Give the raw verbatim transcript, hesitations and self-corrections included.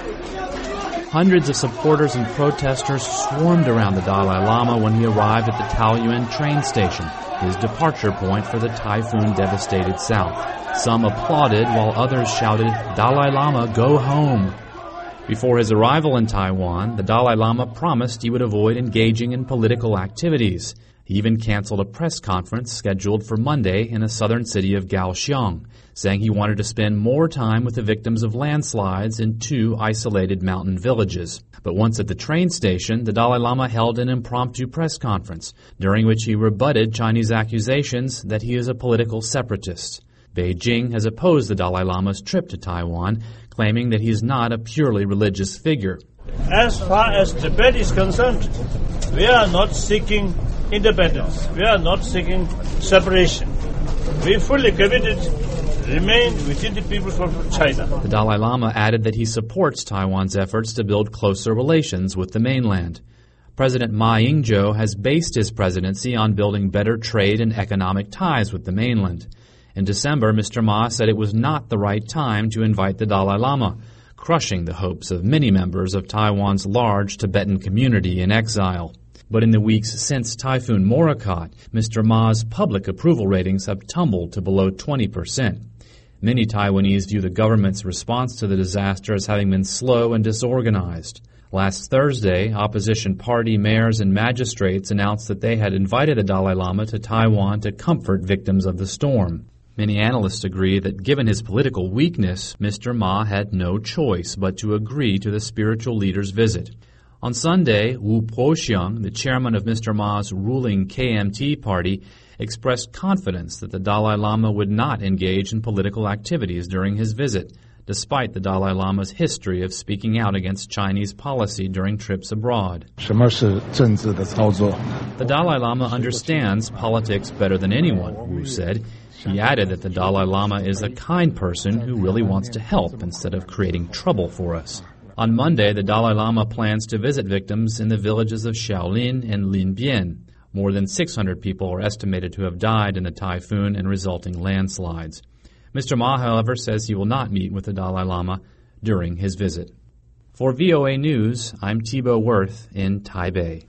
Hundreds of supporters and protesters swarmed around the Dalai Lama when he arrived at the Taoyuan train station, his departure point for the typhoon-devastated south. Some applauded while others shouted, "Dalai Lama, go home!" Before his arrival in Taiwan, the Dalai Lama promised he would avoid engaging in political activities. He even canceled a press conference scheduled for Monday in the southern city of Kaohsiung, saying he wanted to spend more time with the victims of landslides in two isolated mountain villages. But once at the train station, the Dalai Lama held an impromptu press conference, during which he rebutted Chinese accusations that he is a political separatist. Beijing has opposed the Dalai Lama's trip to Taiwan, claiming that he is not a purely religious figure. As far as Tibet is concerned, we are not seeking independence. We are not seeking separation. We fully committed to remain within the People's Republic of China. The Dalai Lama added that he supports Taiwan's efforts to build closer relations with the mainland. President Ma Ying-jeou has based his presidency on building better trade and economic ties with the mainland. In December, Mister Ma said it was not the right time to invite the Dalai Lama, crushing the hopes of many members of Taiwan's large Tibetan community in exile. But in the weeks since Typhoon Morakot, Mister Ma's public approval ratings have tumbled to below twenty percent. Many Taiwanese view the government's response to the disaster as having been slow and disorganized. Last Thursday, opposition party mayors and magistrates announced that they had invited the Dalai Lama to Taiwan to comfort victims of the storm. Many analysts agree that given his political weakness, Mister Ma had no choice but to agree to the spiritual leader's visit. On Sunday, Wu Po-xiang, the chairman of Mister Ma's ruling K M T party, expressed confidence that the Dalai Lama would not engage in political activities during his visit, despite the Dalai Lama's history of speaking out against Chinese policy during trips abroad. The Dalai Lama understands politics better than anyone, Wu said. He added that the Dalai Lama is a kind person who really wants to help instead of creating trouble for us. On Monday, the Dalai Lama plans to visit victims in the villages of Shaolin and Linbian. More than six hundred people are estimated to have died in the typhoon and resulting landslides. Mister Ma, however, says he will not meet with the Dalai Lama during his visit. For V O A News, I'm Thibault Worth in Taipei.